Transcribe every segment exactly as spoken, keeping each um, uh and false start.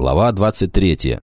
Глава двадцать третья.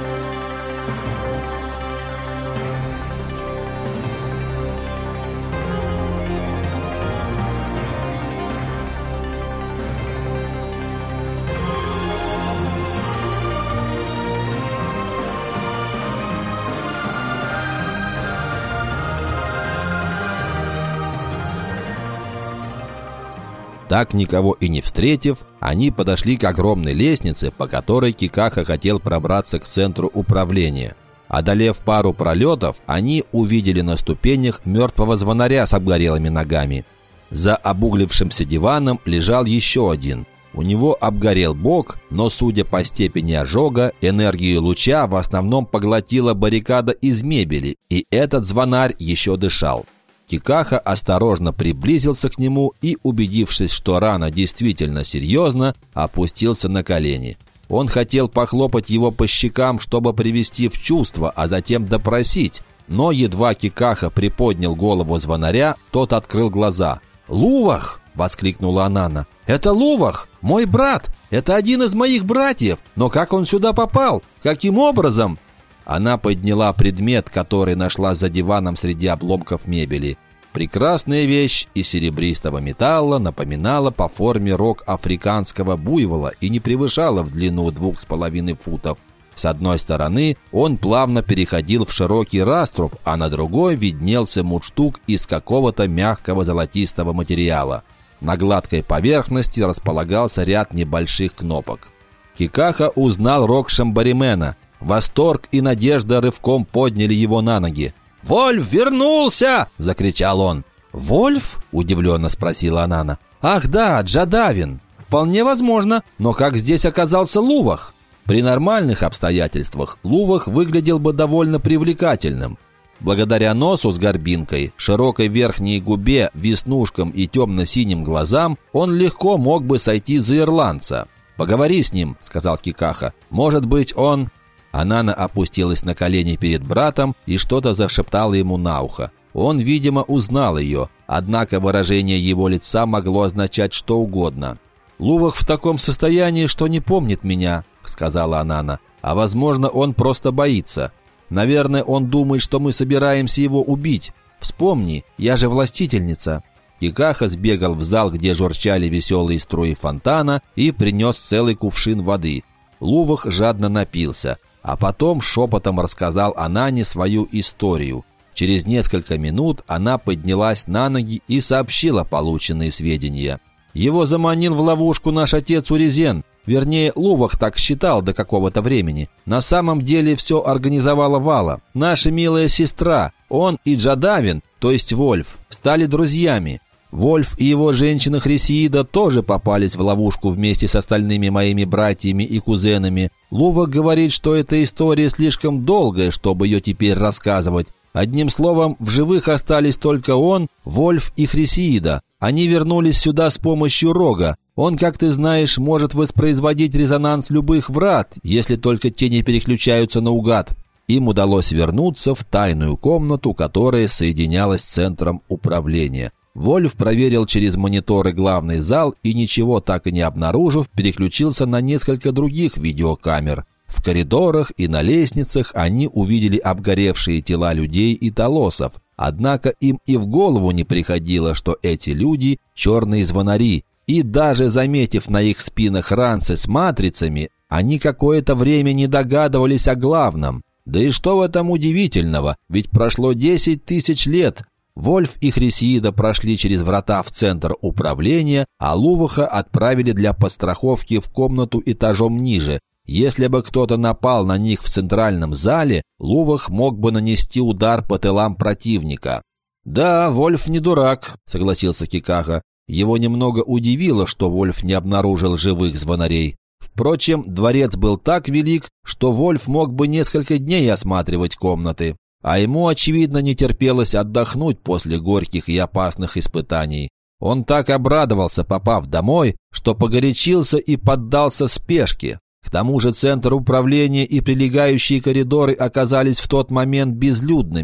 Так никого и не встретив, они подошли к огромной лестнице, по которой Кикаха хотел пробраться к центру управления. Одолев пару пролетов, они увидели на ступенях мертвого звонаря с обгорелыми ногами. За обуглившимся диваном лежал еще один. У него обгорел бок, но, судя по степени ожога, энергию луча в основном поглотила баррикада из мебели, и этот звонарь еще дышал. Кикаха осторожно приблизился к нему и, убедившись, что рана действительно серьезна, опустился на колени. Он хотел похлопать его по щекам, чтобы привести в чувство, а затем допросить. Но едва Кикаха приподнял голову звонаря, тот открыл глаза. «Лувах!» – воскликнула Анана. «Это Лувах! Мой брат! Это один из моих братьев! Но как он сюда попал? Каким образом?» Она подняла предмет, который нашла за диваном среди обломков мебели. Прекрасная вещь из серебристого металла напоминала по форме рог африканского буйвола и не превышала в длину двух с половиной футов. С одной стороны он плавно переходил в широкий раструб, а на другой виднелся мундштук из какого-то мягкого золотистого материала. На гладкой поверхности располагался ряд небольших кнопок. Кикаха узнал рог Шамбаримена. Восторг и надежда рывком подняли его на ноги. «Вольф вернулся!» – закричал он. «Вольф?» – удивленно спросила Анана. «Ах да, Джадавин! Вполне возможно, но как здесь оказался Лувах?» При нормальных обстоятельствах Лувах выглядел бы довольно привлекательным. Благодаря носу с горбинкой, широкой верхней губе, веснушкам и темно-синим глазам он легко мог бы сойти за ирландца. «Поговори с ним», – сказал Кикаха. «Может быть, он...» Анана опустилась на колени перед братом и что-то зашептала ему на ухо. Он, видимо, узнал ее, однако выражение его лица могло означать что угодно. «Лувах в таком состоянии, что не помнит меня», — сказала Анана. «А возможно, он просто боится. Наверное, он думает, что мы собираемся его убить. Вспомни, я же властительница». Кикаха сбегал в зал, где журчали веселые струи фонтана, и принес целый кувшин воды. Лувах жадно напился, а потом шепотом рассказал Анане свою историю. Через несколько минут она поднялась на ноги и сообщила полученные сведения. «Его заманил в ловушку наш отец Урезен. Вернее, Лувах так считал до какого-то времени. На самом деле все организовала Вала, наша милая сестра. Он и Джадавин, то есть Вольф, стали друзьями. Вольф и его женщина Хрисеида тоже попались в ловушку вместе с остальными моими братьями и кузенами. Лувах говорит, что эта история слишком долгая, чтобы ее теперь рассказывать. Одним словом, в живых остались только он, Вольф и Хрисеида. Они вернулись сюда с помощью рога. Он, как ты знаешь, может воспроизводить резонанс любых врат, если только те не переключаются наугад». Им удалось вернуться в тайную комнату, которая соединялась с центром управления. Вольф проверил через мониторы главный зал и, ничего так и не обнаружив, переключился на несколько других видеокамер. В коридорах и на лестницах они увидели обгоревшие тела людей и толосов. Однако им и в голову не приходило, что эти люди – черные звонари. И даже заметив на их спинах ранцы с матрицами, они какое-то время не догадывались о главном. Да и что в этом удивительного, ведь прошло десять тысяч лет. Вольф и Хрисеида прошли через врата в центр управления, а Луваха отправили для подстраховки в комнату этажом ниже. Если бы кто-то напал на них в центральном зале, Лувах мог бы нанести удар по тылам противника. «Да, Вольф не дурак», — согласился Кикаха. Его немного удивило, что Вольф не обнаружил живых звонарей. Впрочем, дворец был так велик, что Вольф мог бы несколько дней осматривать комнаты. А ему, очевидно, не терпелось отдохнуть после горьких и опасных испытаний. Он так обрадовался, попав домой, что погорячился и поддался спешке. К тому же центр управления и прилегающие коридоры оказались в тот момент безлюдными.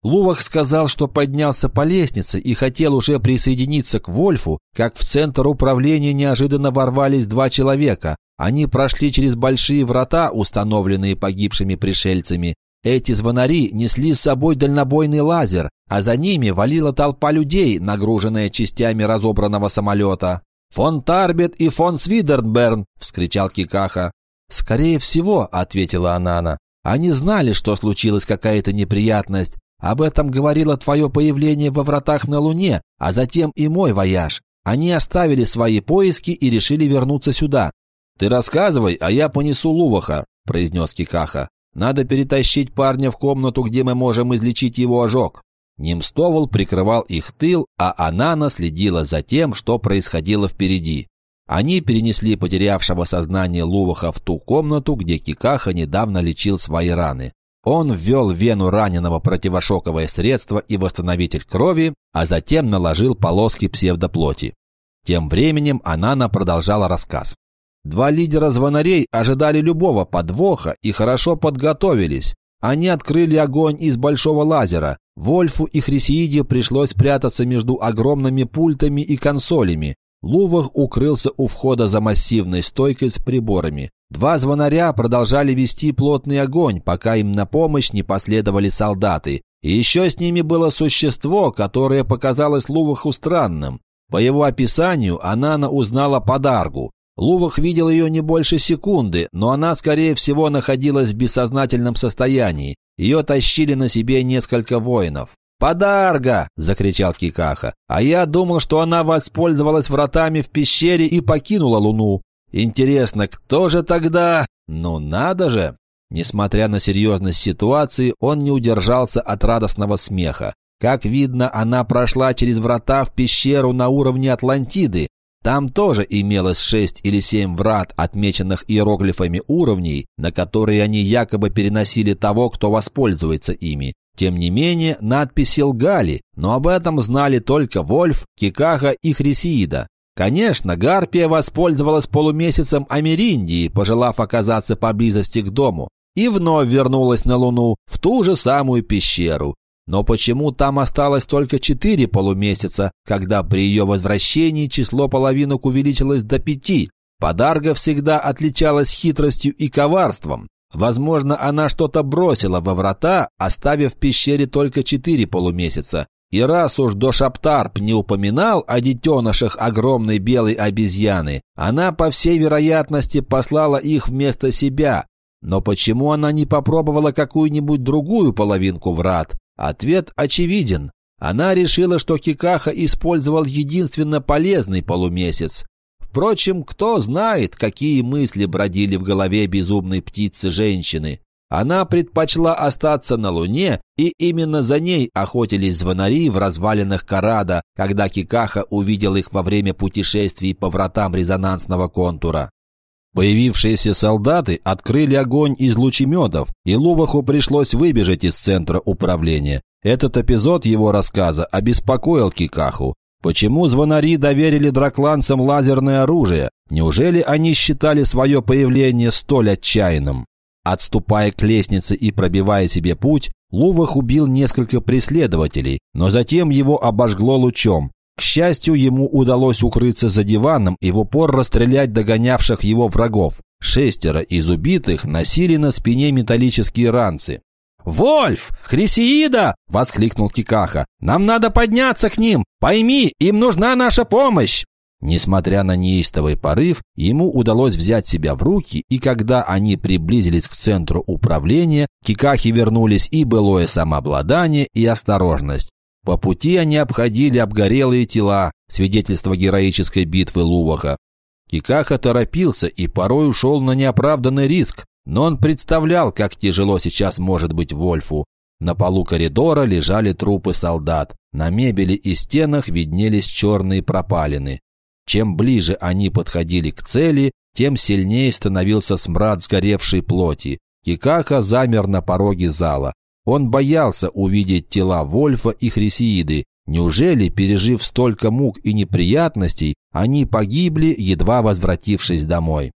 Лувах сказал, что поднялся по лестнице и хотел уже присоединиться к Вольфу, как в центр управления неожиданно ворвались два человека. Они прошли через большие врата, установленные погибшими пришельцами. Эти звонари несли с собой дальнобойный лазер, а за ними валила толпа людей, нагруженная частями разобранного самолета. «Фон Тарбет и фон Свидерберн!» – вскричал Кикаха. «Скорее всего», – ответила Анана. «Они знали, что случилась какая-то неприятность. Об этом говорило твое появление во вратах на Луне, а затем и мой вояж. Они оставили свои поиски и решили вернуться сюда». «Ты рассказывай, а я понесу Луваха», – произнес Кикаха. «Надо перетащить парня в комнату, где мы можем излечить его ожог». Нимстовол прикрывал их тыл, а Анана следила за тем, что происходило впереди. Они перенесли потерявшего сознание Луваха в ту комнату, где Кикаха недавно лечил свои раны. Он ввел в вену раненого противошоковое средство и восстановитель крови, а затем наложил полоски псевдоплоти. Тем временем Анана продолжала рассказ. Два лидера звонарей ожидали любого подвоха и хорошо подготовились. Они открыли огонь из большого лазера. Вольфу и Хрисеиде пришлось прятаться между огромными пультами и консолями. Лувах укрылся у входа за массивной стойкой с приборами. Два звонаря продолжали вести плотный огонь, пока им на помощь не последовали солдаты. И еще с ними было существо, которое показалось Луваху странным. По его описанию Анана узнала Подаргу. Лувах видел ее не больше секунды, но она, скорее всего, находилась в бессознательном состоянии. Ее тащили на себе несколько воинов. «Подарга!» – закричал Кикаха. «А я думал, что она воспользовалась вратами в пещере и покинула Луну. Интересно, кто же тогда? Ну надо же!» Несмотря на серьезность ситуации, он не удержался от радостного смеха. Как видно, она прошла через врата в пещеру на уровне Атлантиды. Там тоже имелось шесть или семь врат, отмеченных иероглифами уровней, на которые они якобы переносили того, кто воспользуется ими. Тем не менее, надписи лгали, но об этом знали только Вольф, Кикаха и Хрисеида. Конечно, Гарпия воспользовалась полумесяцем Америндии, пожелав оказаться поблизости к дому, и вновь вернулась на Луну, в ту же самую пещеру. Но почему там осталось только четыре полумесяца, когда при ее возвращении число половинок увеличилось до пяти? Подарга всегда отличалась хитростью и коварством. Возможно, она что-то бросила во врата, оставив в пещере только четыре полумесяца. И раз уж Дошаптарп не упоминал о детенышах огромной белой обезьяны, она, по всей вероятности, послала их вместо себя. Но почему она не попробовала какую-нибудь другую половинку врат? Ответ очевиден. Она решила, что Кикаха использовал единственно полезный полумесяц. Впрочем, кто знает, какие мысли бродили в голове безумной птицы-женщины. Она предпочла остаться на Луне, и именно за ней охотились звонари в развалинах Карада, когда Кикаха увидел их во время путешествий по вратам резонансного контура. Появившиеся солдаты открыли огонь из лучеметов, и Луваху пришлось выбежать из центра управления. Этот эпизод его рассказа обеспокоил Кикаху. Почему звонари доверили дракланцам лазерное оружие? Неужели они считали свое появление столь отчаянным? Отступая к лестнице и пробивая себе путь, Лувах убил несколько преследователей, но затем его обожгло лучом. К счастью, ему удалось укрыться за диваном и в упор расстрелять догонявших его врагов. Шестеро из убитых носили на спине металлические ранцы. «Вольф! Хрисеида!» – воскликнул Кикаха. «Нам надо подняться к ним! Пойми, им нужна наша помощь!» Несмотря на неистовый порыв, ему удалось взять себя в руки, и когда они приблизились к центру управления, Кикахе вернулись и былое самообладание, и осторожность. По пути они обходили обгорелые тела, свидетельство героической битвы Луваха. Кикаха торопился и порой ушел на неоправданный риск, но он представлял, как тяжело сейчас может быть Вольфу. На полу коридора лежали трупы солдат, на мебели и стенах виднелись черные пропалины. Чем ближе они подходили к цели, тем сильнее становился смрад сгоревшей плоти. Кикаха замер на пороге зала. Он боялся увидеть тела Вольфа и Хрисеиды. Неужели, пережив столько мук и неприятностей, они погибли, едва возвратившись домой?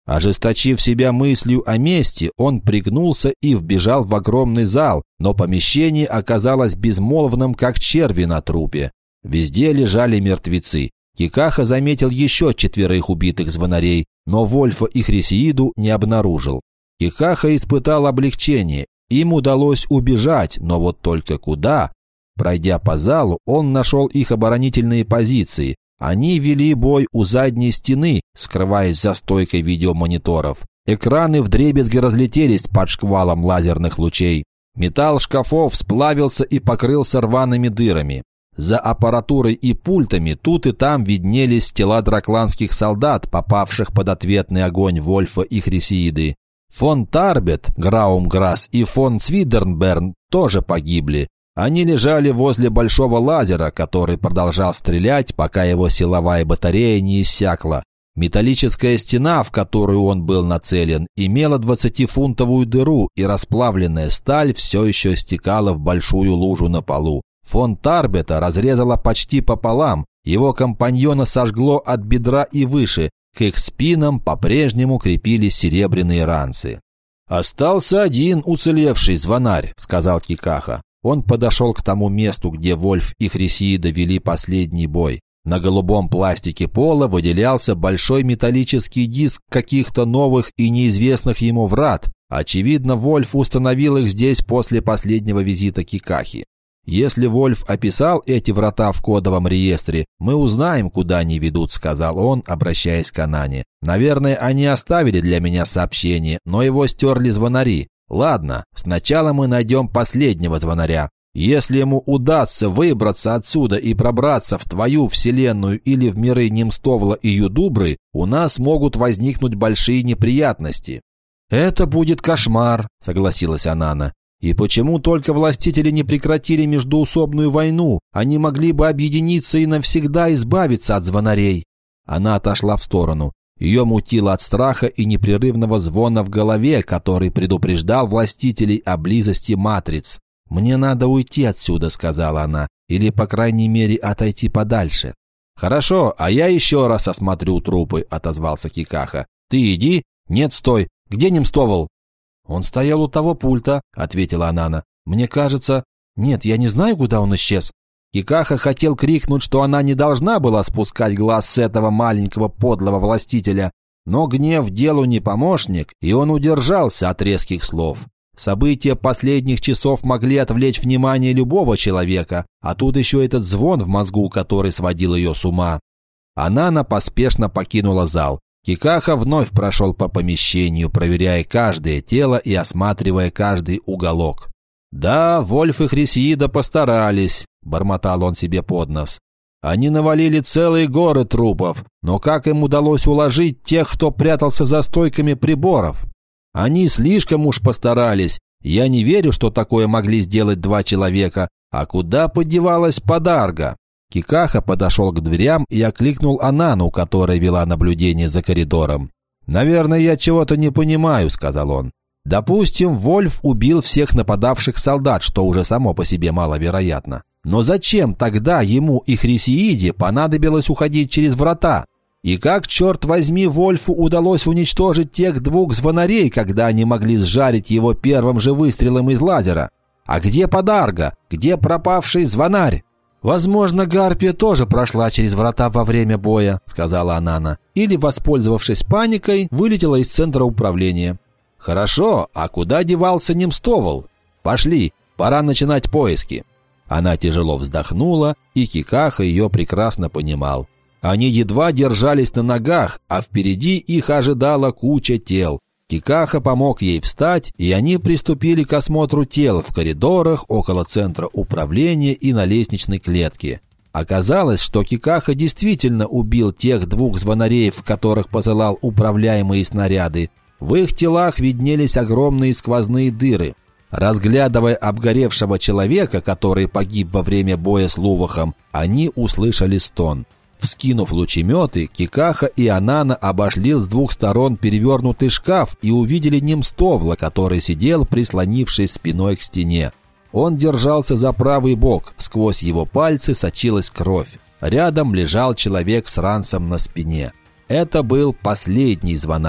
Ожесточив себя мыслью о мести, он пригнулся и вбежал в огромный зал, но помещение оказалось безмолвным, как черви на трупе. Везде лежали мертвецы. Кикаха заметил еще четверых убитых звонарей, но Вольфа и Хрисеиду не обнаружил. Кикаха испытал облегчение. Им удалось убежать, но вот только куда? Пройдя по залу, он нашел их оборонительные позиции. Они вели бой у задней стены, скрываясь за стойкой видеомониторов. Экраны вдребезги разлетелись под шквалом лазерных лучей. Металл шкафов сплавился и покрылся рваными дырами. За аппаратурой и пультами тут и там виднелись тела дракланских солдат, попавших под ответный огонь Вольфа и Хрисеиды. Фон Тарбет, Граумграсс и фон Цвидернберн тоже погибли. Они лежали возле большого лазера, который продолжал стрелять, пока его силовая батарея не иссякла. Металлическая стена, в которую он был нацелен, имела двадцатифунтовую дыру, и расплавленная сталь все еще стекала в большую лужу на полу. Фон Тарбета разрезала почти пополам, его компаньона сожгло от бедра и выше, к их спинам по-прежнему крепились серебряные ранцы. «Остался один уцелевший звонарь», — сказал Кикаха. Он подошел к тому месту, где Вольф и Хрисеида вели последний бой. На голубом пластике пола выделялся большой металлический диск каких-то новых и неизвестных ему врат. Очевидно, Вольф установил их здесь после последнего визита Кикахи. «Если Вольф описал эти врата в кодовом реестре, мы узнаем, куда они ведут», — сказал он, обращаясь к Анане. «Наверное, они оставили для меня сообщение, но его стерли звонари. Ладно, сначала мы найдем последнего звонаря. Если ему удастся выбраться отсюда и пробраться в твою вселенную или в миры Немстовла и Юдубры, у нас могут возникнуть большие неприятности». «Это будет кошмар», — согласилась Анана. «И почему только властители не прекратили междоусобную войну? Они могли бы объединиться и навсегда избавиться от звонарей». Она отошла в сторону. Ее мутило от страха и непрерывного звона в голове, который предупреждал властителей о близости матриц. «Мне надо уйти отсюда», — сказала она, — «или, по крайней мере, отойти подальше». «Хорошо, а я еще раз осмотрю трупы», — отозвался Кикаха. «Ты иди». «Нет, стой. Где Немстовл?» «Он стоял у того пульта», — ответила Анана. «Мне кажется...» «Нет, я не знаю, куда он исчез». Кикаха хотел крикнуть, что она не должна была спускать глаз с этого маленького подлого властителя, но гнев делу не помощник, и он удержался от резких слов. События последних часов могли отвлечь внимание любого человека, а тут еще этот звон в мозгу, который сводил ее с ума. Анана поспешно покинула зал. Кикаха вновь прошел по помещению, проверяя каждое тело и осматривая каждый уголок. «Да, Вольф и Хрисеида постарались», — бормотал он себе под нос. «Они навалили целые горы трупов, но как им удалось уложить тех, кто прятался за стойками приборов? Они слишком уж постарались. Я не верю, что такое могли сделать два человека. А куда подевалась Подарга?» Кикаха подошел к дверям и окликнул Анану, которая вела наблюдение за коридором. «Наверное, я чего-то не понимаю», — сказал он. «Допустим, Вольф убил всех нападавших солдат, что уже само по себе маловероятно. Но зачем тогда ему и Хрисеиде понадобилось уходить через врата? И как, черт возьми, Вольфу удалось уничтожить тех двух звонарей, когда они могли сжарить его первым же выстрелом из лазера? А где Подарга? Где пропавший звонарь?» «Возможно, Гарпия тоже прошла через врата во время боя», — сказала Анана. «Или, воспользовавшись паникой, вылетела из центра управления». «Хорошо, а куда девался Немстовл? Пошли, пора начинать поиски». Она тяжело вздохнула, и Кикаха ее прекрасно понимал. Они едва держались на ногах, а впереди их ожидала куча тел. Кикаха помог ей встать, и они приступили к осмотру тел в коридорах, около центра управления и на лестничной клетке. Оказалось, что Кикаха действительно убил тех двух звонареев, в которых посылал управляемые снаряды. В их телах виднелись огромные сквозные дыры. Разглядывая обгоревшего человека, который погиб во время боя с Лувахом, они услышали стон. Вскинув лучеметы, Кикаха и Анана обошли с двух сторон перевернутый шкаф и увидели Немстовла, который сидел, прислонившись спиной к стене. Он держался за правый бок, сквозь его пальцы сочилась кровь. Рядом лежал человек с ранцем на спине. Это был последний звонарь.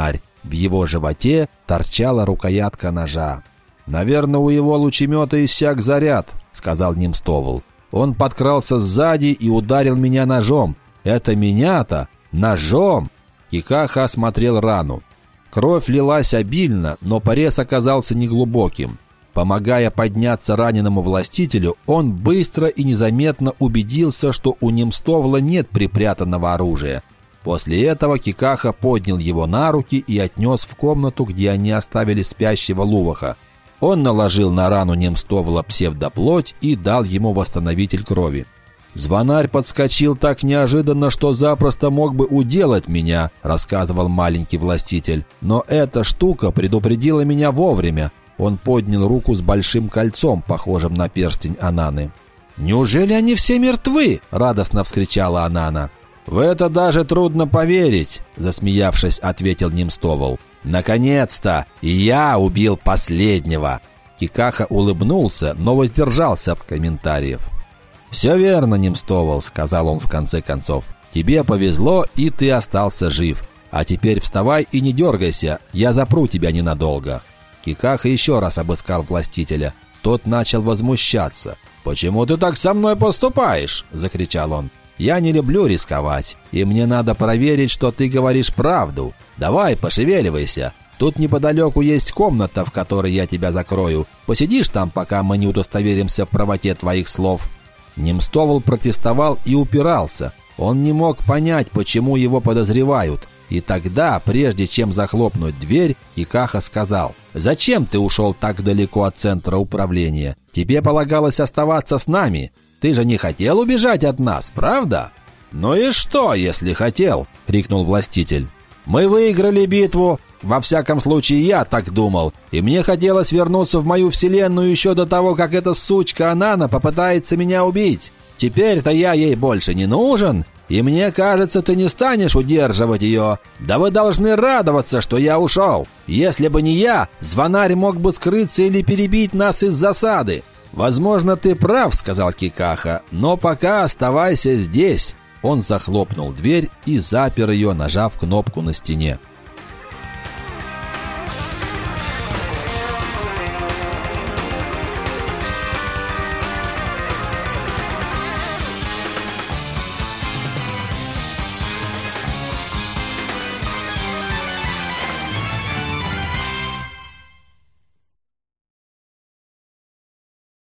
В его животе торчала рукоятка ножа. «Наверное, у его лучемета иссяк заряд», — сказал Нимстовл. «Он подкрался сзади и ударил меня ножом. Это меня-то? Ножом!» Кикаха осмотрел рану. Кровь лилась обильно, но порез оказался неглубоким. Помогая подняться раненому властителю, он быстро и незаметно убедился, что у Нимстовла нет припрятанного оружия. После этого Кикаха поднял его на руки и отнес в комнату, где они оставили спящего Луваха. Он наложил на рану Нимстовла псевдоплоть и дал ему восстановитель крови. «Звонарь подскочил так неожиданно, что запросто мог бы уделать меня», — рассказывал маленький властитель. «Но эта штука предупредила меня вовремя». Он поднял руку с большим кольцом, похожим на перстень Ананы. «Неужели они все мертвы?» — радостно вскричала Анана. «В это даже трудно поверить», — засмеявшись, ответил Нимстовл. «Наконец-то! И я убил последнего!» Кикаха улыбнулся, но воздержался от комментариев. «Все верно, Нимстовл», — сказал он в конце концов. «Тебе повезло, и ты остался жив. А теперь вставай и не дергайся, я запру тебя ненадолго». Кикаха еще раз обыскал властителя. Тот начал возмущаться. «Почему ты так со мной поступаешь?» – закричал он. «Я не люблю рисковать, и мне надо проверить, что ты говоришь правду. Давай, пошевеливайся. Тут неподалеку есть комната, в которой я тебя закрою. Посидишь там, пока мы не удостоверимся в правоте твоих слов». Нимстовл протестовал и упирался. Он не мог понять, почему его подозревают. И тогда, прежде чем захлопнуть дверь, Кикаха сказал: «Зачем ты ушел так далеко от центра управления? Тебе полагалось оставаться с нами. Ты же не хотел убежать от нас, правда?» «Ну и что, если хотел?» — крикнул властитель. «Мы выиграли битву. Во всяком случае, я так думал. И мне хотелось вернуться в мою вселенную еще до того, как эта сучка Анана попытается меня убить. Теперь-то я ей больше не нужен. И мне кажется, ты не станешь удерживать ее. Да вы должны радоваться, что я ушел. Если бы не я, звонарь мог бы скрыться или перебить нас из засады». «Возможно, ты прав», — сказал Кикаха, — «но пока оставайся здесь». Он захлопнул дверь и запер ее, нажав кнопку на стене.